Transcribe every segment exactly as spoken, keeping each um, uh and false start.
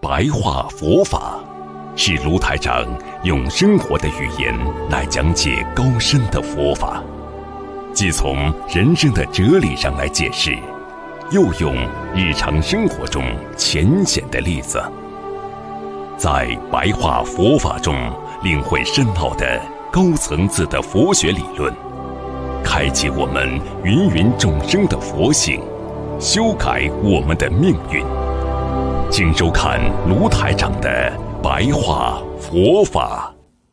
白话佛法，是卢台长用生活的语言来讲解高深的佛法，既从人生的哲理上来解释，又用日常生活中浅显的例子，在白话佛法中领会深奥的高层次的佛学理论，开启我们芸芸众生的佛性，修改我们的命运。请收看卢台长的白话佛法。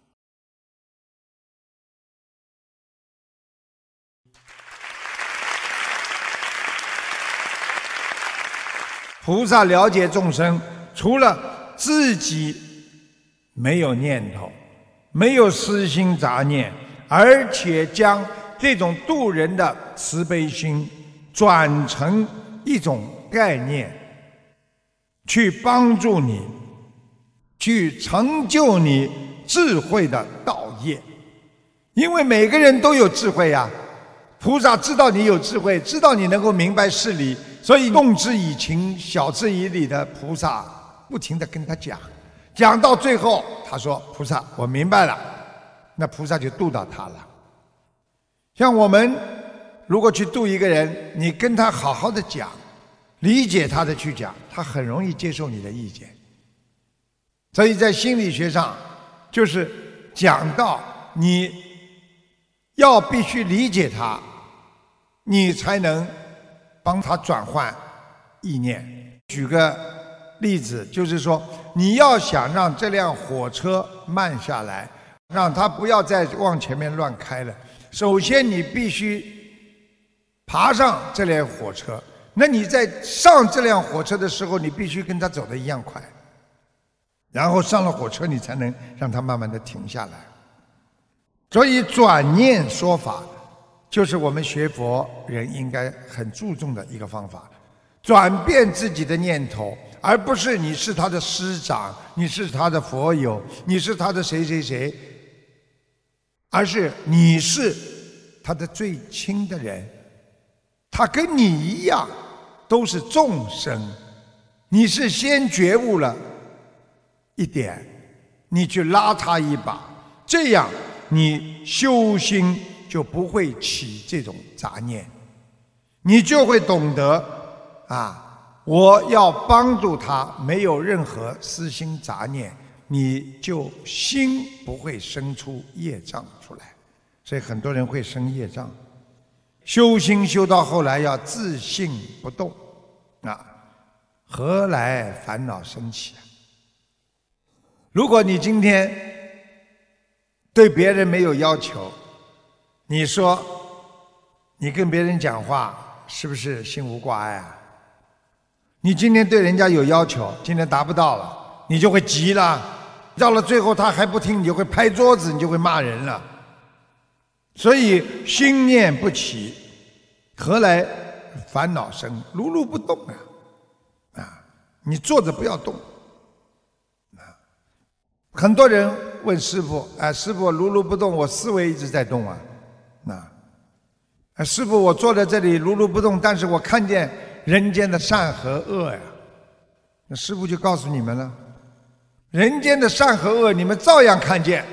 菩萨了解众生，除了自己没有念头，没有私心杂念，而且将这种度人的慈悲心转成一种概念，去帮助你，去成就你智慧的道业。因为每个人都有智慧呀、啊，菩萨知道你有智慧，知道你能够明白事理，所以动之以情，晓之以理的菩萨不停地跟他讲，讲到最后他说：菩萨我明白了，那菩萨就度到他了。像我们如果去度一个人，你跟他好好的讲，理解他的去讲，他很容易接受你的意见。所以在心理学上就是讲到你要必须理解他，你才能帮他转换意念。举个例子，就是说你要想让这辆火车慢下来，让它不要再往前面乱开了，首先你必须爬上这辆火车，那你在上这辆火车的时候，你必须跟他走得一样快，然后上了火车你才能让它慢慢的停下来。所以转念说法就是我们学佛人应该很注重的一个方法，转变自己的念头，而不是你是他的师长，你是他的佛友，你是他的谁谁谁，而是你是他的最亲的人，他跟你一样都是众生，你是先觉悟了一点，你去拉他一把，这样你修心就不会起这种杂念，你就会懂得啊，我要帮助他，没有任何私心杂念，你就心不会生出业障出来。所以很多人会生业障。修心修到后来要自性不动啊，何来烦恼生起啊？如果你今天对别人没有要求，你说你跟别人讲话是不是心无挂碍啊？你今天对人家有要求，今天达不到了，你就会急了，到了最后他还不听，你就会拍桌子，你就会骂人了。所以心念不起，何来烦恼生？如如不动啊！啊，你坐着不要动。啊，很多人问师父：“哎，师父，如如不动，我思维一直在动啊。”那，哎，师父，我坐在这里如如不动，但是我看见人间的善和恶呀。那师父就告诉你们了：人间的善和恶，你们照样看见。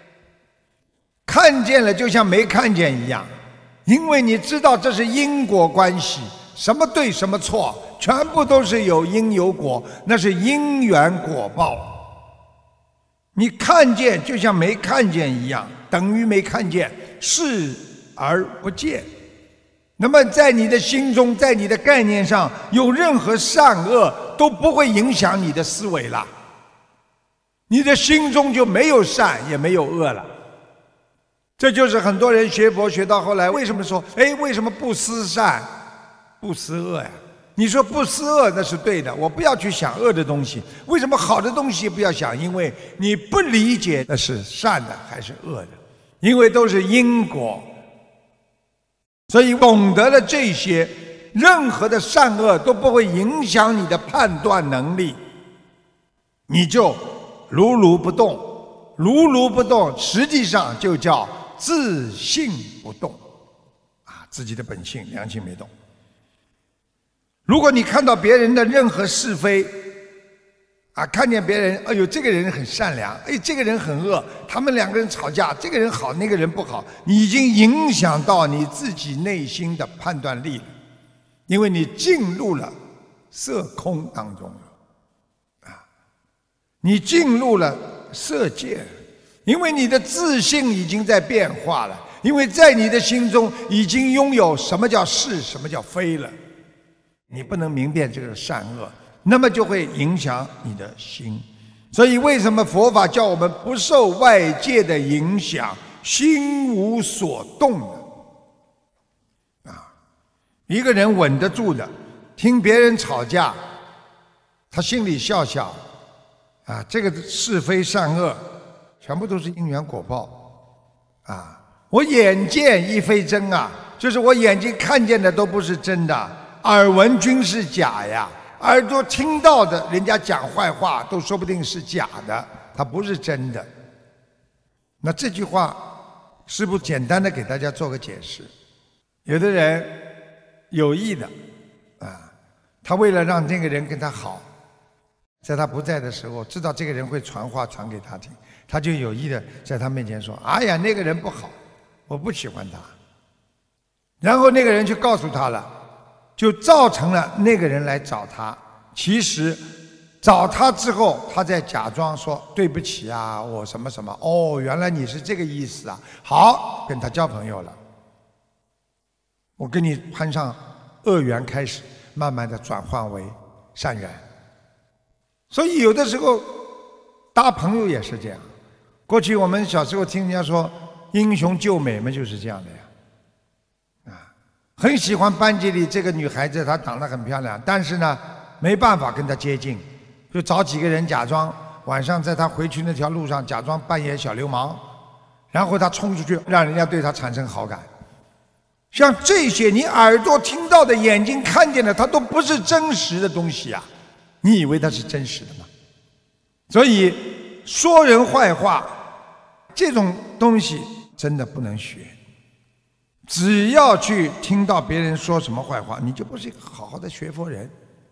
看见了就像没看见一样，因为你知道这是因果关系，什么对什么错，全部都是有因有果，那是因缘果报。你看见就像没看见一样，等于没看见，视而不见。那么在你的心中，在你的概念上，有任何善恶都不会影响你的思维了，你的心中就没有善也没有恶了。这就是很多人学佛学到后来为什么说，哎，为什么不思善不思恶呀？你说不思恶那是对的，我不要去想恶的东西，为什么好的东西不要想？因为你不理解那是善的还是恶的，因为都是因果。所以懂得了这些，任何的善恶都不会影响你的判断能力，你就如如不动。如如不动实际上就叫自性不动啊，自己的本性良心没动。如果你看到别人的任何是非， 啊，看见别人，哎呦，这个人很善良，哎，这个人很恶，他们两个人吵架，这个人好，那个人不好，你已经影响到你自己内心的判断力了，因为你进入了色空当中了，啊，你进入了色界了，因为你的自信已经在变化了，因为在你的心中已经拥有什么叫是，什么叫非了，你不能明辨这个善恶。那么就会影响你的心，所以为什么佛法叫我们不受外界的影响，心无所动呢？啊，一个人稳得住的，听别人吵架，他心里笑笑，啊，这个是非善恶，全部都是因缘果报，啊，我眼见亦非真啊，就是我眼睛看见的都不是真的，耳闻均是假呀。耳朵听到的人家讲坏话都说不定是假的，它不是真的。那这句话师父简单的给大家做个解释。有的人有意的啊，他为了让这个人跟他好，在他不在的时候知道这个人会传话传给他听，他就有意的在他面前说，哎呀，那个人不好，我不喜欢他。然后那个人就告诉他了，就造成了那个人来找他，其实找他之后，他在假装说对不起啊，我什么什么，哦，原来你是这个意思啊，好，跟他交朋友了，我跟你攀上恶缘，开始慢慢的转换为善缘。所以有的时候搭朋友也是这样，过去我们小时候听人家说英雄救美嘛，就是这样的呀。很喜欢班级里这个女孩子，她长得很漂亮，但是呢，没办法跟她接近，就找几个人假装晚上在她回去那条路上假装扮演小流氓，然后她冲出去，让人家对她产生好感。像这些，你耳朵听到的、眼睛看见的，它都不是真实的东西啊！你以为它是真实的吗？所以说人坏话这种东西真的不能学。只要去听到别人说什么坏话，你就不是一个好好的学佛人。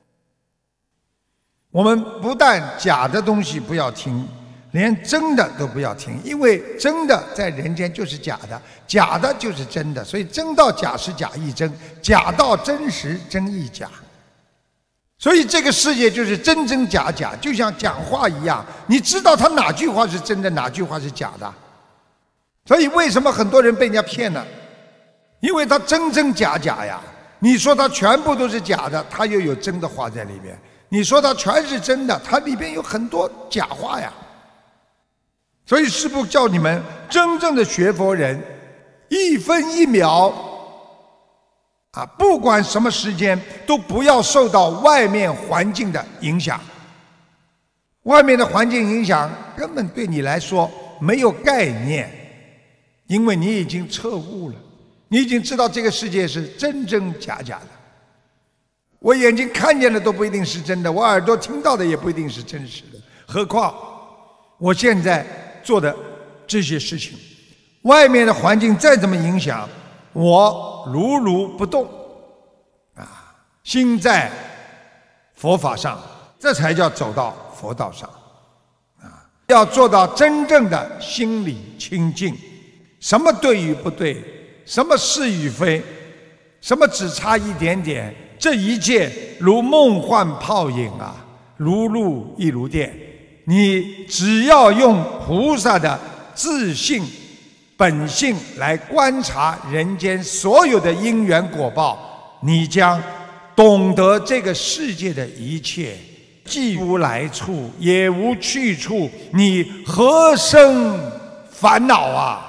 我们不但假的东西不要听，连真的都不要听，因为真的在人间就是假的，假的就是真的，所以真到假时假亦真，假到真时真亦假。所以这个世界就是真真假假，就像讲话一样，你知道他哪句话是真的，哪句话是假的。所以为什么很多人被人家骗呢？因为他真真假假呀，你说他全部都是假的，他又有真的话在里面；你说他全是真的，他里边有很多假话呀。所以师父叫你们真正的学佛人，一分一秒啊，不管什么时间，都不要受到外面环境的影响。外面的环境影响根本对你来说没有概念，因为你已经彻悟了。你已经知道这个世界是真真假假的，我眼睛看见的都不一定是真的，我耳朵听到的也不一定是真实的，何况我现在做的这些事情，外面的环境再怎么影响，我如如不动啊，心在佛法上，这才叫走到佛道上啊！要做到真正的心理清净，什么对与不对，什么是与非，什么只差一点点，这一切如梦幻泡影啊，如露亦如电。你只要用菩萨的自信本性来观察人间所有的因缘果报，你将懂得这个世界的一切既无来处也无去处，你何生烦恼啊？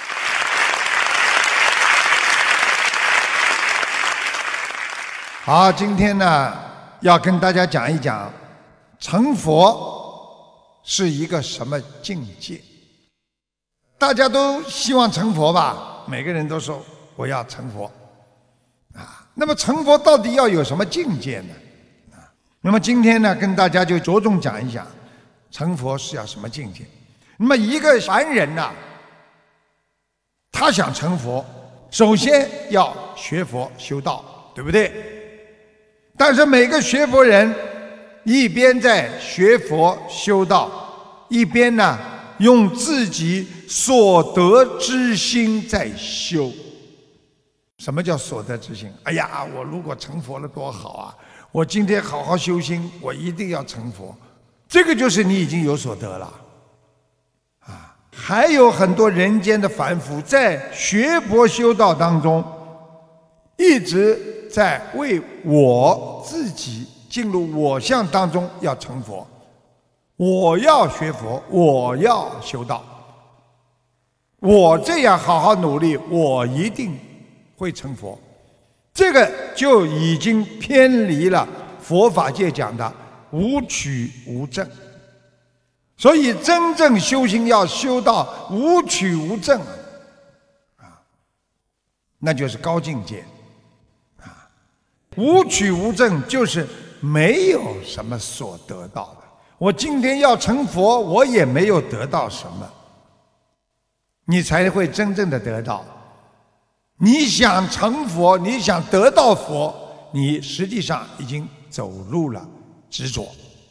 好，今天呢要跟大家讲一讲成佛是一个什么境界。大家都希望成佛吧，每个人都说我要成佛啊。那么成佛到底要有什么境界呢？啊，那么今天呢跟大家就着重讲一讲成佛是要什么境界。那么一个凡人呢，他想成佛，首先要学佛修道，对不对？但是每个学佛人一边在学佛修道，一边呢用自己所得之心在修。什么叫所得之心？哎呀，我如果成佛了多好啊！我今天好好修心，我一定要成佛。这个就是你已经有所得了。啊，还有很多人间的凡夫在学佛修道当中，一直在为我自己进入我相当中要成佛，我要学佛，我要修道，我这样好好努力，我一定会成佛。这个就已经偏离了佛法界讲的无取无证。所以真正修行要修到无取无证啊，那就是高境界啊。无取无证就是没有什么所得到的。我今天要成佛，我也没有得到什么，你才会真正的得到。你想成佛，你想得到佛，你实际上已经走入了执着。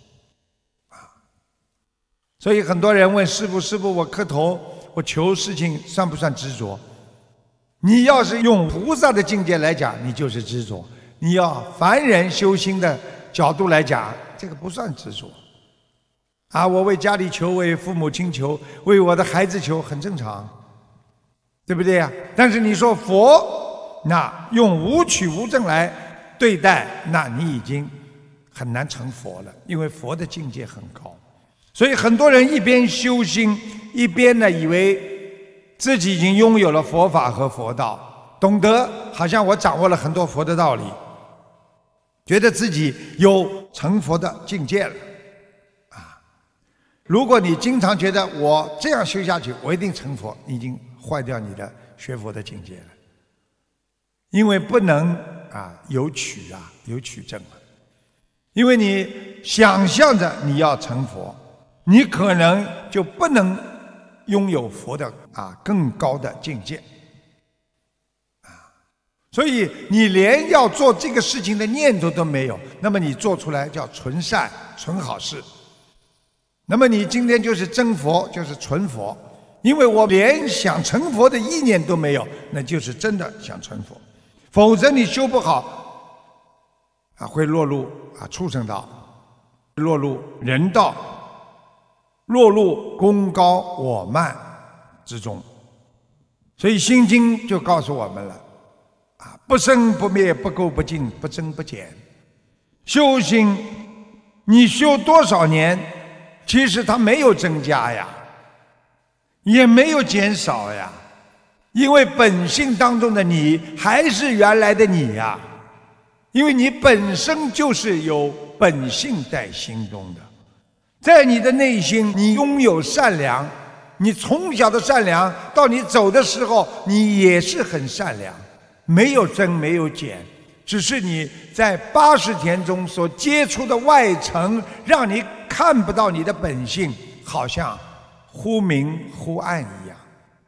所以很多人问师父，师父我磕头，我求事情算不算执着？你要是用菩萨的境界来讲，你就是执着；你要凡人修心的角度来讲，这个不算执着。啊，我为家里求，为父母亲求，为我的孩子求，很正常，对不对呀？但是你说佛，那用无取无证来对待，那你已经很难成佛了，因为佛的境界很高。所以很多人一边修心，一边呢以为自己已经拥有了佛法和佛道，懂得好像我掌握了很多佛的道理，觉得自己有成佛的境界了啊！如果你经常觉得我这样修下去，我一定成佛，你已经坏掉你的学佛的境界了，因为不能啊有取啊有取证啊，因为你想象着你要成佛。你可能就不能拥有佛的啊更高的境界啊，所以你连要做这个事情的念头都没有，那么你做出来叫纯善纯好事。那么你今天就是真佛，就是纯佛，因为我连想成佛的意念都没有，那就是真的想成佛。否则你修不好啊，会落入啊畜生道，落入人道，落入功高我慢之中。所以《心经》就告诉我们了啊，不生不灭，不垢不净，不增不减。修心你修多少年，其实它没有增加呀，也没有减少呀，因为本性当中的你还是原来的你呀，因为你本身就是有本性在心中的。在你的内心，你拥有善良，你从小的善良，到你走的时候，你也是很善良，没有增没有减，只是你在八十天中所接触的外层，让你看不到你的本性，好像忽明忽暗一样。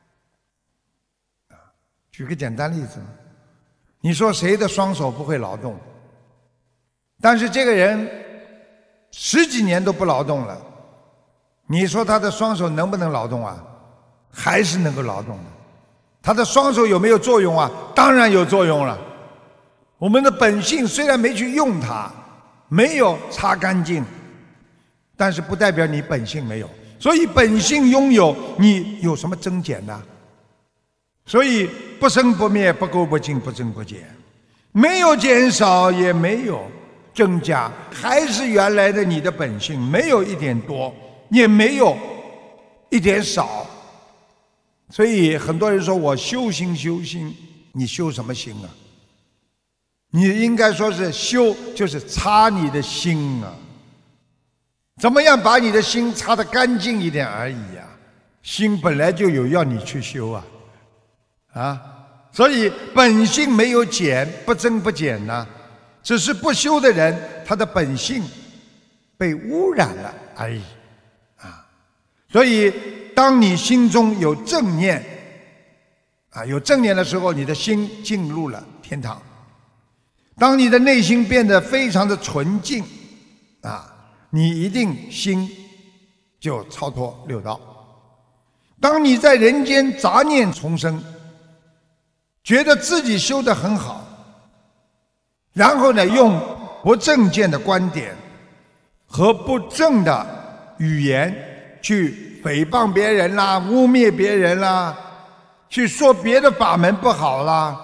举个简单例子，你说谁的双手不会劳动？但是这个人十几年都不劳动了，你说他的双手能不能劳动啊？还是能够劳动的。他的双手有没有作用啊？当然有作用了。我们的本性虽然没去用它，没有擦干净，但是不代表你本性没有。所以本性拥有，你有什么增减呢？所以不生不灭，不垢不净，不增不减，没有减少，也没有增加，还是原来的你的本性，没有一点多，也没有一点少。所以很多人说我修心修心，你修什么心啊？你应该说是修，就是擦你的心啊。怎么样把你的心擦得干净一点而已啊？心本来就有要你去修啊，啊，所以本性没有减，不增不减呢，只是不修的人，他的本性被污染了而已啊。所以当你心中有正念啊，有正念的时候，你的心进入了天堂。当你的内心变得非常的纯净啊， 你一定心就超脱六道。当你在人间杂念丛生，觉得自己修得很好，然后呢，用不正见的观点和不正的语言去诽谤别人啦，污蔑别人啦，去说别的法门不好啦，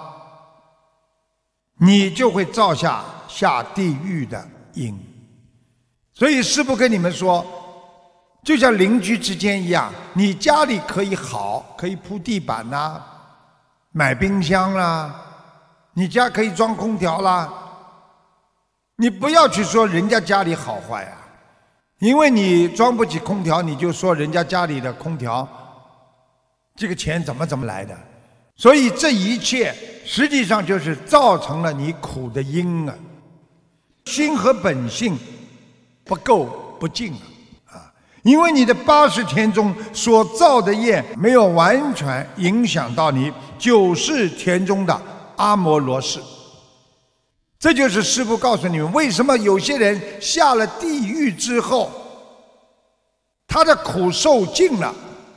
你就会造下下地狱的因。所以师父跟你们说，就像邻居之间一样，你家里可以好，可以铺地板啦，买冰箱啦，你家可以装空调啦，你不要去说人家家里好坏啊，因为你装不起空调，你就说人家家里的空调这个钱怎么怎么来的。所以这一切实际上就是造成了你苦的因啊。心和本性不够不净啊，因为你的八十天中所造的业没有完全影响到你九世田中的阿摩罗氏。这就是师父告诉你们，为什么有些人下了地狱之后，他的苦受尽了，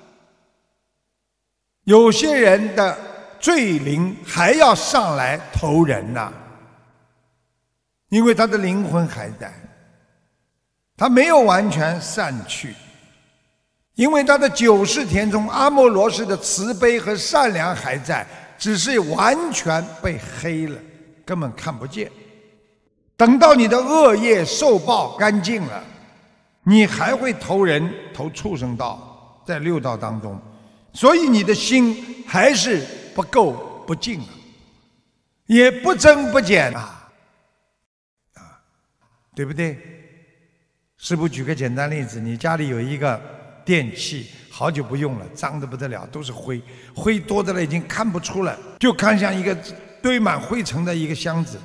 有些人的罪灵还要上来投人呐、啊，因为他的灵魂还在，他没有完全散去，因为他的九世田中阿摩罗氏的慈悲和善良还在，只是完全被黑了，根本看不见。等到你的恶业受报干净了，你还会投人投畜生道，在六道当中，所以你的心还是不够不净，也不增不减啊，啊，对不对？师父举个简单例子，你家里有一个电器，好久不用了，脏得不得了，都是灰，灰多的了已经看不出了，就看像一个堆满灰尘的一个箱子。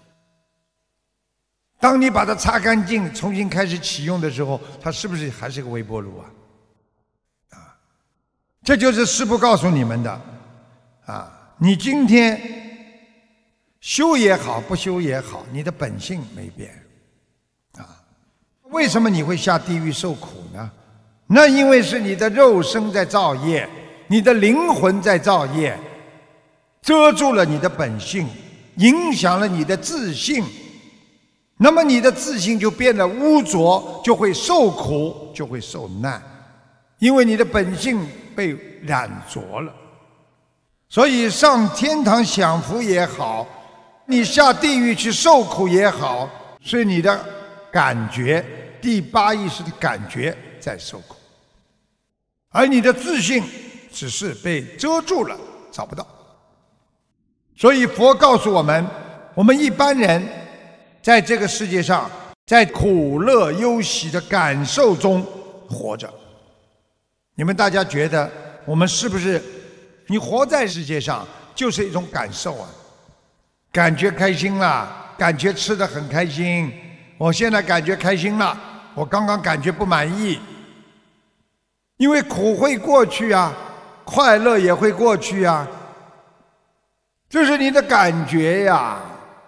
当你把它擦干净，重新开始启用的时候，它是不是还是个微波炉啊？啊，这就是师父告诉你们的啊！你今天修也好，不修也好，你的本性没变啊。为什么你会下地狱受苦呢？那因为是你的肉身在造业，你的灵魂在造业，遮住了你的本性，影响了你的自信。那么你的自信就变得污浊，就会受苦，就会受难，因为你的本性被染浊了。所以上天堂享福也好，你下地狱去受苦也好，是你的感觉，第八意识的感觉在受苦，而你的自信只是被遮住了，找不到。所以佛告诉我们，我们一般人在这个世界上，在苦乐忧喜的感受中活着。你们大家觉得我们是不是，你活在世界上就是一种感受啊？感觉开心了，感觉吃得很开心，我现在感觉开心了，我刚刚感觉不满意。因为苦会过去啊，快乐也会过去啊，这是你的感觉呀。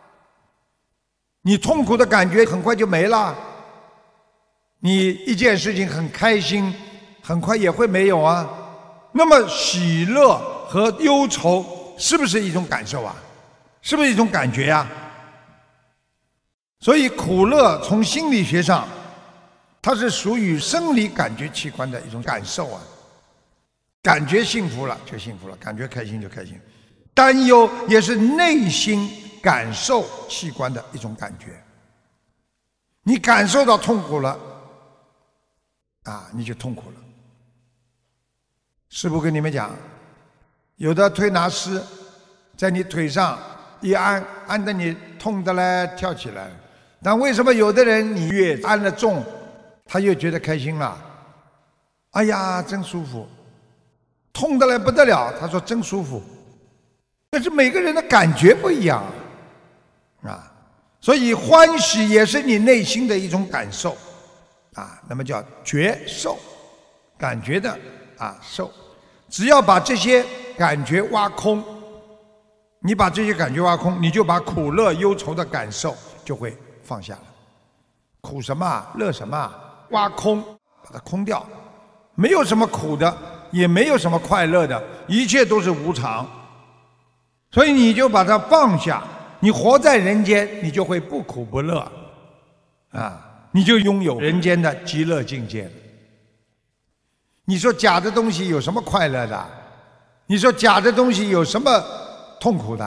你痛苦的感觉很快就没了，你一件事情很开心，很快也会没有啊。那么喜乐和忧愁是不是一种感受啊？是不是一种感觉啊？所以苦乐从心理学上，它是属于生理感觉器官的一种感受啊。感觉幸福了就幸福了，感觉开心就开心。担忧也是内心感受器官的一种感觉。你感受到痛苦了啊，你就痛苦了。师父跟你们讲，有的推拿师在你腿上一按，按得你痛得来跳起来。但为什么有的人你越按得重，他越觉得开心了？哎呀，真舒服！痛得来不得了，他说真舒服。但是每个人的感觉不一样啊，所以欢喜也是你内心的一种感受啊，那么叫觉受，感觉的啊受。只要把这些感觉挖空，你把这些感觉挖空，你就把苦乐忧愁的感受就会放下了。 苦什么乐什么，挖空，把它空掉，没有什么苦的，也没有什么快乐的，一切都是无常。所以你就把它放下，你活在人间，你就会不苦不乐啊，你就拥有人间的极乐境界了。你说假的东西有什么快乐的？你说假的东西有什么痛苦的？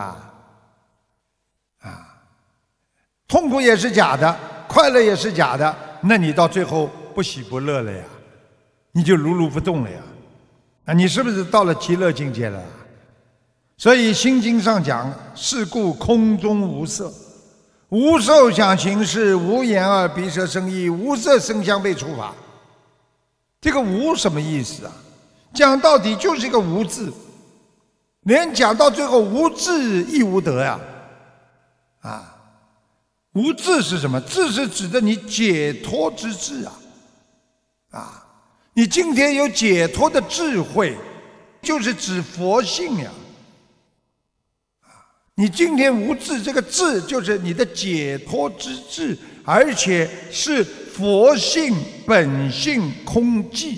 啊，痛苦也是假的，快乐也是假的，那你到最后不喜不乐了呀，你就如如不动了呀。啊，你是不是到了极乐境界了？所以《心经》上讲：“是故空中无色，无受想行识，无眼耳鼻舌身意，无色声香味触法。”这个“无”什么意思啊？讲到底就是一个“无”字，连讲到最后“无智亦无得”呀！啊，无智是什么？智是指的你解脱之智啊！啊，你今天有解脱的智慧，就是指佛性呀！你今天无智，这个智就是你的解脱之智，而且是佛性本性空寂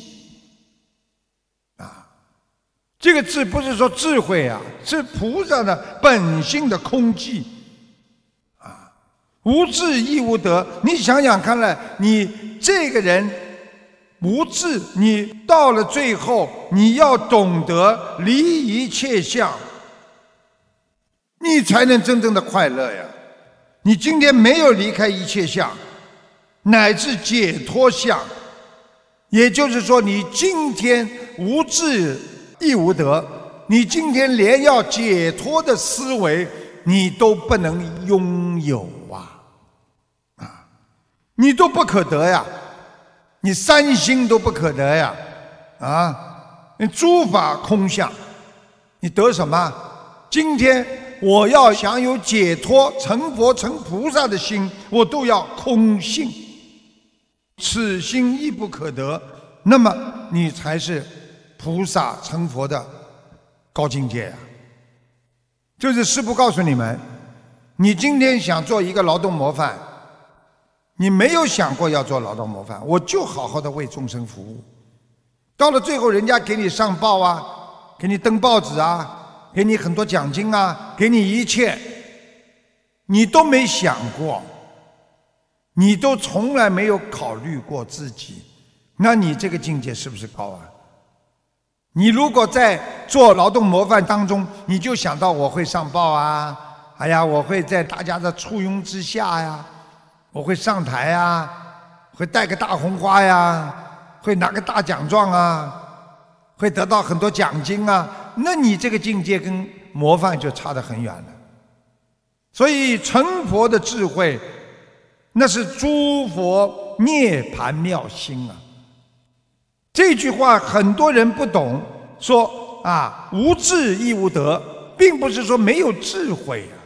啊！这个智不是说智慧啊，是菩萨的本性的空寂啊！无智亦无得。你想想看了，你这个人无智，你到了最后，你要懂得离一切相，你才能真正的快乐呀！你今天没有离开一切相，乃至解脱相，也就是说，你今天无智亦无得，你今天连要解脱的思维，你都不能拥有啊！啊，你都不可得呀！你三心都不可得呀！啊，你诸法空相，你得什么？今天我要想有解脱、成佛、成菩萨的心，我都要空性，此心亦不可得。那么你才是菩萨成佛的高境界呀！就是师父告诉你们，你今天想做一个劳动模范，你没有想过要做劳动模范，我就好好的为众生服务。到了最后，人家给你上报啊，给你登报纸啊，给你很多奖金啊，给你一切，你都没想过，你都从来没有考虑过自己，那你这个境界是不是高啊？你如果在做劳动模范当中，你就想到我会上报啊，哎呀，我会在大家的簇拥之下呀，我会上台呀，会带个大红花呀，会拿个大奖状啊，会得到很多奖金啊，那你这个境界跟模范就差得很远了。所以成佛的智慧，那是诸佛涅槃妙心啊！这句话很多人不懂，说啊无智亦无得，并不是说没有智慧啊。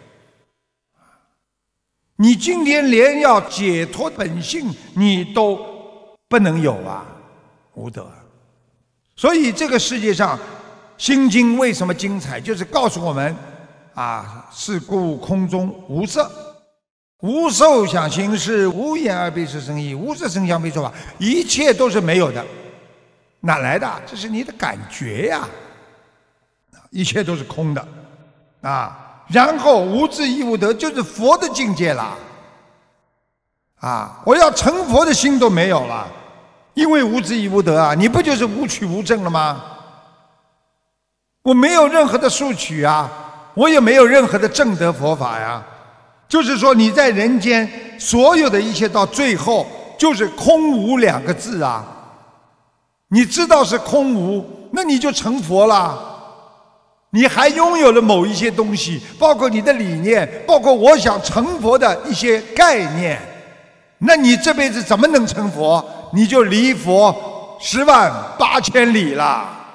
你今天连要解脱本性你都不能有啊，无得。所以这个世界上心经为什么精彩，就是告诉我们啊，是故空中无色，无受想行识，无眼耳鼻舌身意，无色声香味触法，一切都是没有的。哪来的？这是你的感觉呀，一切都是空的啊。然后无智亦无得，就是佛的境界了啊！我要成佛的心都没有了，因为无智亦无得啊！你不就是无取无证了吗？我没有任何的数取啊，我也没有任何的正德佛法呀。就是说你在人间所有的一切到最后就是空无两个字啊！你知道是空无，那你就成佛了。你还拥有了某一些东西，包括你的理念，包括我想成佛的一些概念，那你这辈子怎么能成佛？你就离佛十万八千里了。